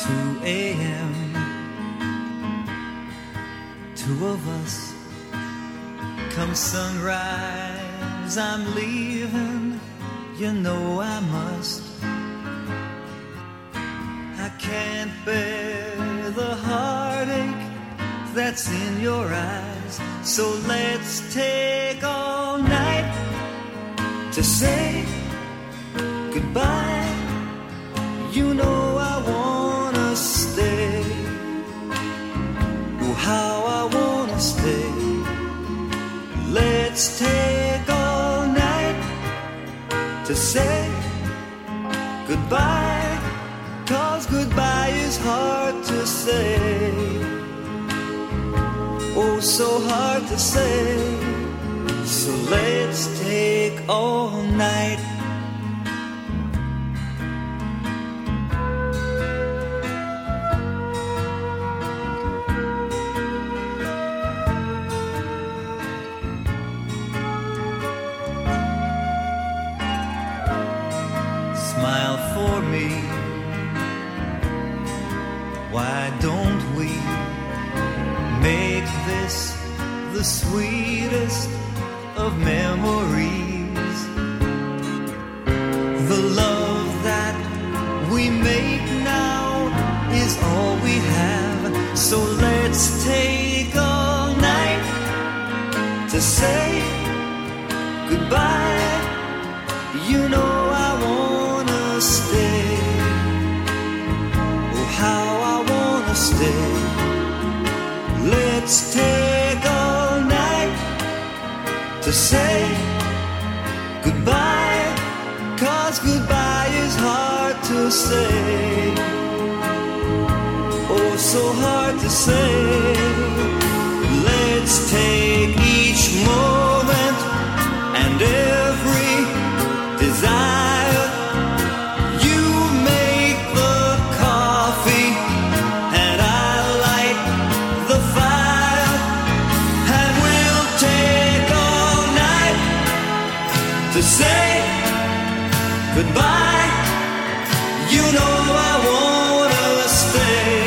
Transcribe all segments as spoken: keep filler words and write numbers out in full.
two a.m. Two of us. Come sunrise, I'm leaving. You know I must. I can't bear the heartache that's in your eyes. So let's take all night to say goodbye. You know I wanna stay. Oh, how I wanna stay. Let's take all night to say goodbye. 'Cause goodbye is hard to say. Oh, so hard to say. So let's take all night. Smile for me. Why don't we make this the sweetest of memories? The love that we make now is all we have. So let's take all night to say goodbye. You know I wanna stay. Oh, how I wanna stay. Let's take all night to say goodbye. 'Cause goodbye is hard to say. Oh, so hard to say. Let's take each moment and every desire. You make the coffee and I light the fire, and we'll take all night to say goodbye. You know I wanna stay.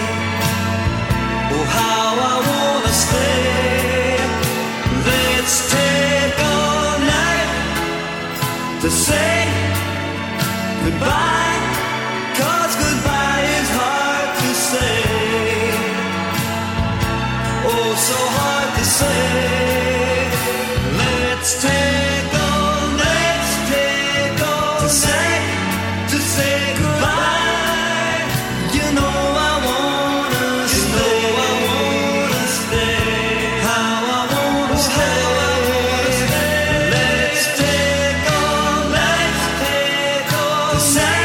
Oh, how I wanna stay. Let's take all night to say goodbye. 'Cause goodbye is hard to say. Oh, so hard to say. Let's take all night to say, to say goodbye. You know I wanna stay. You know I wanna stay. How I wanna stay. Let's take all night to say